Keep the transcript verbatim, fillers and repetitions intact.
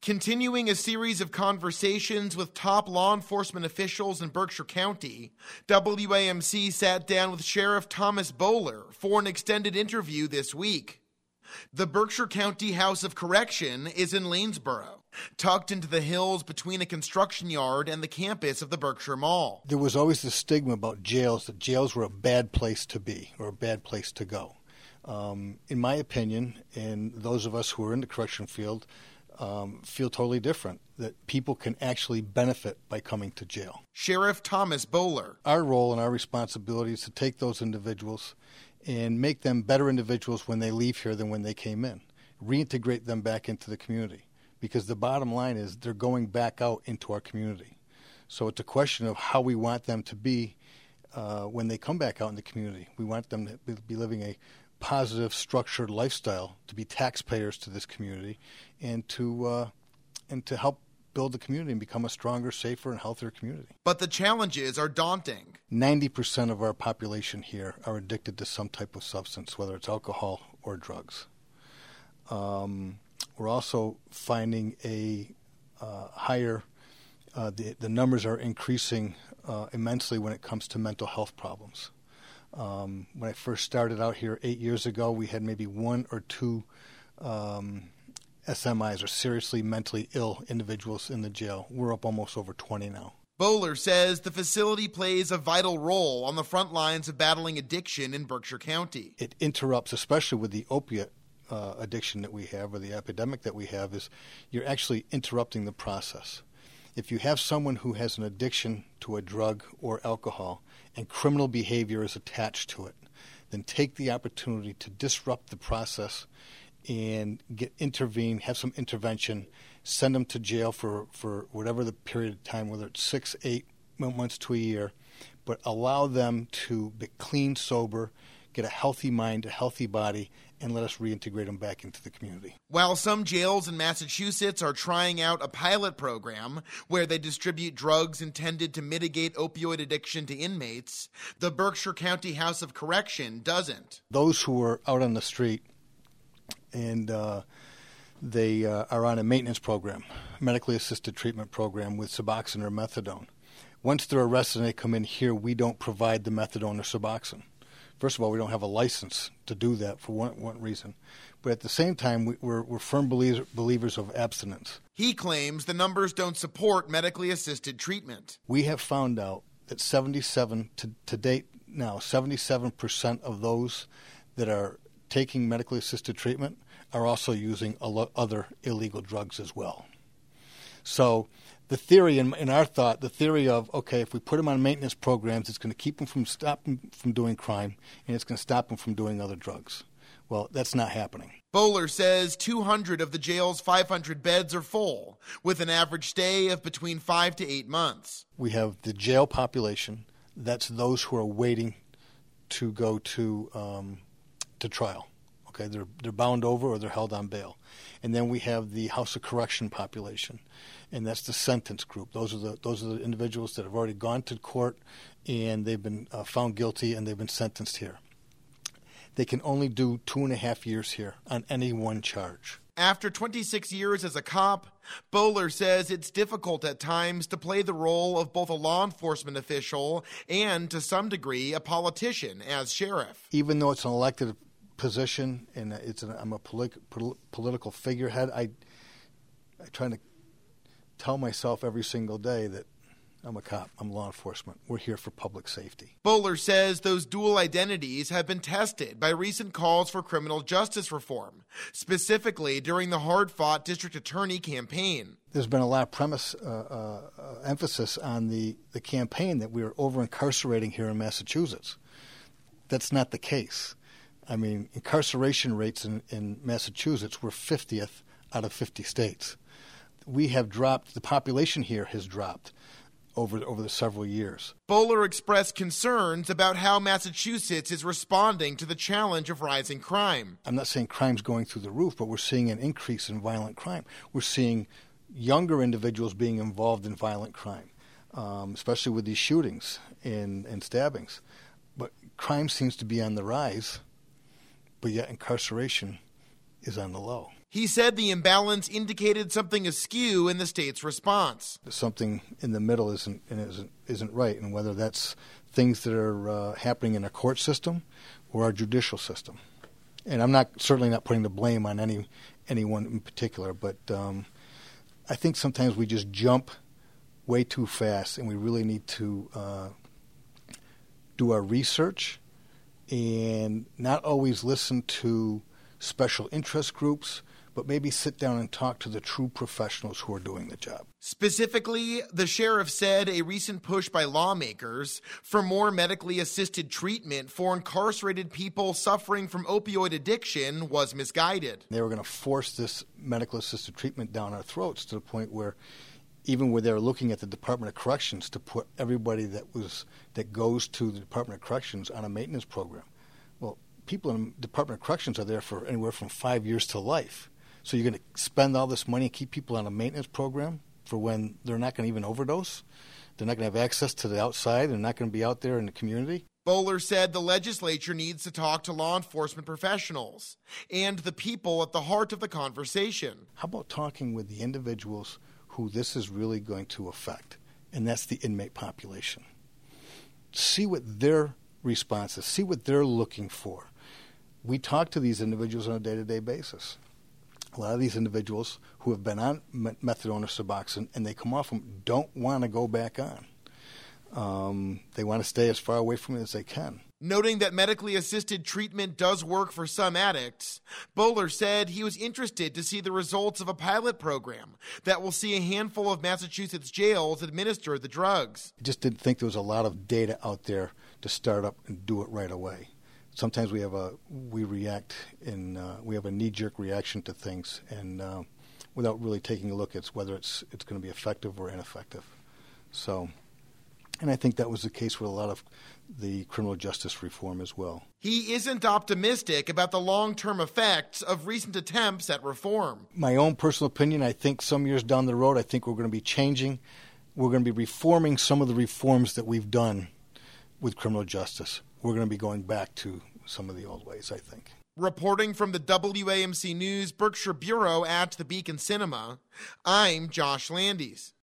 Continuing a series of conversations with top law enforcement officials in Berkshire County, W A M C sat down with Sheriff Thomas Bowler for an extended interview this week. The Berkshire County House of Correction is in Lanesboro, tucked into the hills between a construction yard and the campus of the Berkshire Mall. There was always this stigma about jails, that jails were a bad place to be or a bad place to go. Um, in my opinion, and those of us who are in the correction field um, feel totally different, that people can actually benefit by coming to jail. Sheriff Thomas Bowler. Our role and our responsibility is to take those individuals and make them better individuals when they leave here than when they came in. Reintegrate them back into the community, because the bottom line is they're going back out into our community. So it's a question of how we want them to be uh, when they come back out in the community. We want them to be living a positive, structured lifestyle, to be taxpayers to this community, and to uh, and to help build the community and become a stronger, safer, and healthier community. But the challenges are daunting. ninety percent of our population here are addicted to some type of substance, whether it's alcohol or drugs. Um, we're also finding a uh, higher, uh, the, the numbers are increasing uh, immensely when it comes to mental health problems. Um, when I first started out here eight years ago, we had maybe one or two um, S M Is, or seriously mentally ill individuals, in the jail. We're up almost over twenty now. Bowler says the facility plays a vital role on the front lines of battling addiction in Berkshire County. It interrupts, especially with the opiate uh, addiction that we have, or the epidemic that we have, is you're actually interrupting the process. If you have someone who has an addiction to a drug or alcohol and criminal behavior is attached to it, then take the opportunity to disrupt the process and get intervene, have some intervention, send them to jail for, for whatever the period of time, whether it's six, eight months to a year, but allow them to be clean, sober, get a healthy mind, a healthy body, and let us reintegrate them back into the community. While some jails in Massachusetts are trying out a pilot program where they distribute drugs intended to mitigate opioid addiction to inmates, the Berkshire County House of Correction doesn't. Those who are out on the street and uh, they uh, are on a maintenance program, medically assisted treatment program with Suboxone or methadone. Once they're arrested and they come in here, we don't provide the methadone or Suboxone. First of all, we don't have a license to do that for one, one reason. But at the same time, we, we're, we're firm believer, believers of abstinence. He claims the numbers don't support medically assisted treatment. We have found out that seventy-seven, to, to date now, seventy-seven percent of those that are taking medically assisted treatment are also using other illegal drugs as well. So the theory, in, in our thought, the theory of, okay, if we put them on maintenance programs, it's going to keep them from stopping from doing crime, and it's going to stop them from doing other drugs. Well, that's not happening. Bowler says two hundred of the jail's five hundred beds are full, with an average stay of between five to eight months. We have the jail population. That's those who are waiting to go to um, to trial. Okay, they're they're bound over or they're held on bail. And then we have the House of Correction population, and that's the sentence group. Those are the those are the individuals that have already gone to court and they've been uh, found guilty and they've been sentenced here. They can only do two and a half years here on any one charge. After twenty-six years as a cop, Bowler says it's difficult at times to play the role of both a law enforcement official and, to some degree, a politician as sheriff. Even though it's an elected position and it's an, I'm a politi- pol- political figurehead, I, I try to tell myself every single day that I'm a cop, I'm law enforcement. We're here for public safety. Bowler says those dual identities have been tested by recent calls for criminal justice reform, specifically during the hard-fought district attorney campaign. There's been a lot of premise, uh, uh, uh, emphasis on the, the campaign that we are over-incarcerating here in Massachusetts. That's not the case. I mean, incarceration rates in, in Massachusetts were fiftieth out of fifty states. We have dropped, the population here has dropped over over the several years. Bowler expressed concerns about how Massachusetts is responding to the challenge of rising crime. I'm not saying crime's going through the roof, but we're seeing an increase in violent crime. We're seeing younger individuals being involved in violent crime, um, especially with these shootings and, and stabbings. But crime seems to be on the rise, but yet incarceration is on the low. He said the imbalance indicated something askew in the state's response. Something in the middle isn't isn't, isn't right, and whether that's things that are uh, happening in our court system or our judicial system. And I'm not certainly not putting the blame on any anyone in particular, but um, I think sometimes we just jump way too fast, and we really need to uh, do our research and not always listen to special interest groups, but maybe sit down and talk to the true professionals who are doing the job. Specifically, the sheriff said a recent push by lawmakers for more medically assisted treatment for incarcerated people suffering from opioid addiction was misguided. They were going to force this medical assisted treatment down our throats to the point where even where they're looking at the Department of Corrections to put everybody that was that goes to the Department of Corrections on a maintenance program. Well, people in the Department of Corrections are there for anywhere from five years to life. So you're going to spend all this money and keep people on a maintenance program for when they're not going to even overdose? They're not going to have access to the outside. They're not going to be out there in the community. Bowler said the legislature needs to talk to law enforcement professionals and the people at the heart of the conversation. How about talking with the individuals who this is really going to affect, and that's the inmate population? See what their response is. See what they're looking for. We talk to these individuals on a day-to-day basis. A lot of these individuals who have been on methadone or Suboxone and they come off them don't want to go back on. Um, they want to stay as far away from it as they can. Noting that medically assisted treatment does work for some addicts, Bowler said he was interested to see the results of a pilot program that will see a handful of Massachusetts jails administer the drugs. I just didn't think there was a lot of data out there to start up and do it right away. Sometimes we have a we react in uh, we have a knee-jerk reaction to things, and uh, without really taking a look at whether it's it's going to be effective or ineffective. So, and I think that was the case with a lot of the criminal justice reform as well. He isn't optimistic about the long-term effects of recent attempts at reform. My own personal opinion, I think some years down the road, I think we're going to be changing. We're going to be reforming some of the reforms that we've done with criminal justice. We're going to be going back to some of the old ways, I think. Reporting from the W A M C News Berkshire Bureau at the Beacon Cinema, I'm Josh Landis.